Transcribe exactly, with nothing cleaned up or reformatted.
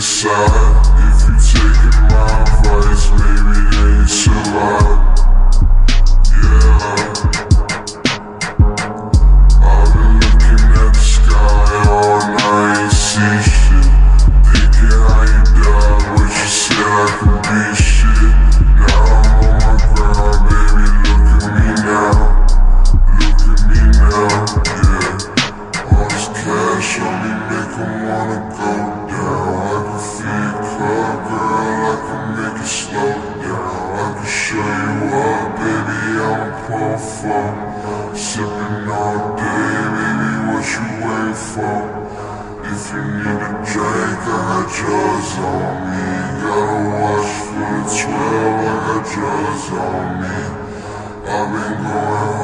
inside. If you taking my advice, maybe then you survive. Yeah, I've been looking at the sky all night, ain't see shit. Thinking how you died, but you said I could be shit. Now I'm on my grind, baby, look at me now. Look at me now, yeah. All this cash on me make 'em wanna go down. I can feed club, girl, I can make it slow down. I can show you up, baby, I'm a pro for. Sippin' all day, baby, what you waiting for? If you need a drink, I got drugs on me. Gotta watch for the twelve, I got drugs on me. I've been going